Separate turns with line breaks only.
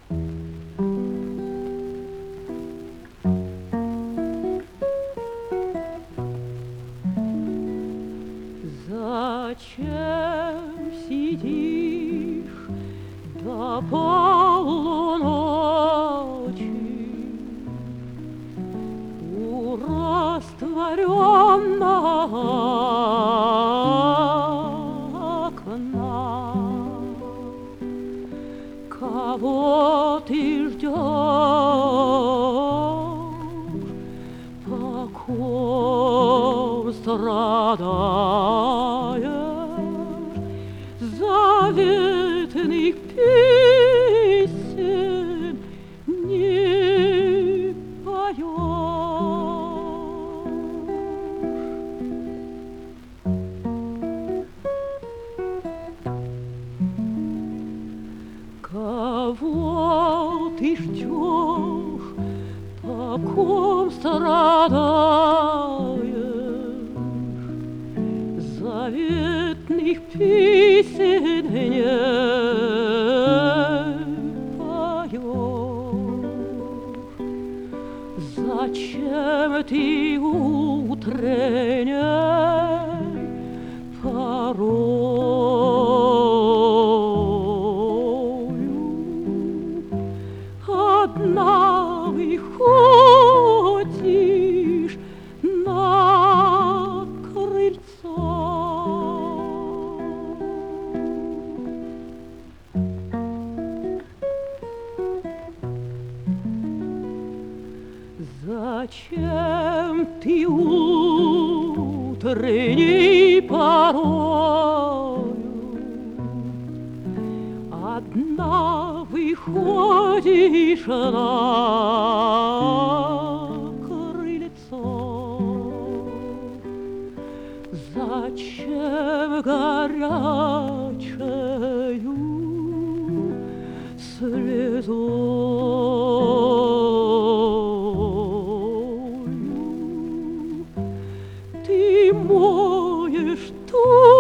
Зачем сидишь до полуночи у растворенного окна? Кого ты ждешь, по ком страдаешь? Заветных песен не поешь. Кого ты ждешь, по ком страдаешь? Заветных песен не поешь. Зачем ты утренней порою одна выходишь на крыльцо? Зачем ты утренней порою одна выходишь на крыльцо? Зачем горячею слезою ты моешь ту